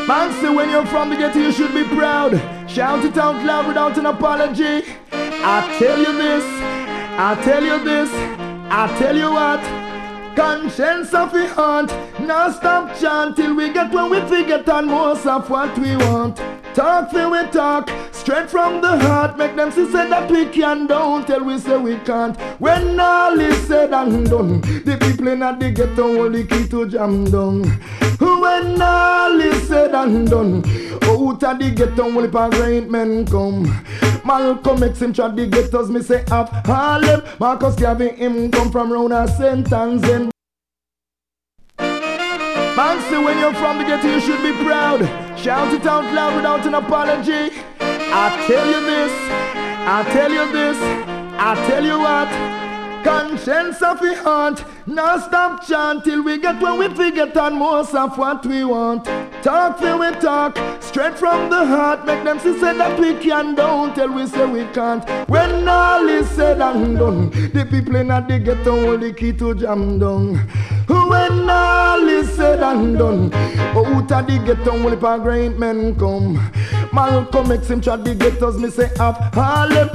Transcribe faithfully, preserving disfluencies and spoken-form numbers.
Man say when you're from the ghetto you should be proud. Shout it out loud without an apology. I tell you this, I tell you this, I tell you what. Conscience of the heart, now stop chant till we get when we forget and most of what we want. Talk till we talk, straight from the heart. Make them see say that we can, don't tell we say we can't. When all is said and done, the people in the ghetto hold the key to jam down. When all is said and done, out of the ghetto only for great men come. Malcolm makes him try the ghettos, me say up Harlem. Marcus Garvey him come from round a Saint Anselm. Man say when you're from the ghetto you should be proud. Shout it out loud without an apology. I tell you this, I tell you this, I tell you what. Conscience of the heart, now stop chant till we get when we forget and most of what we want. Talk till we talk, straight from the heart. Make them see say that we can, don't tell we say we can't. When all is said and done, the people in the ghetto hold the key to jam down. When all is said and done, out of the ghetto only for great men come. Malcolm makes him try the ghettos, me say up Harlem.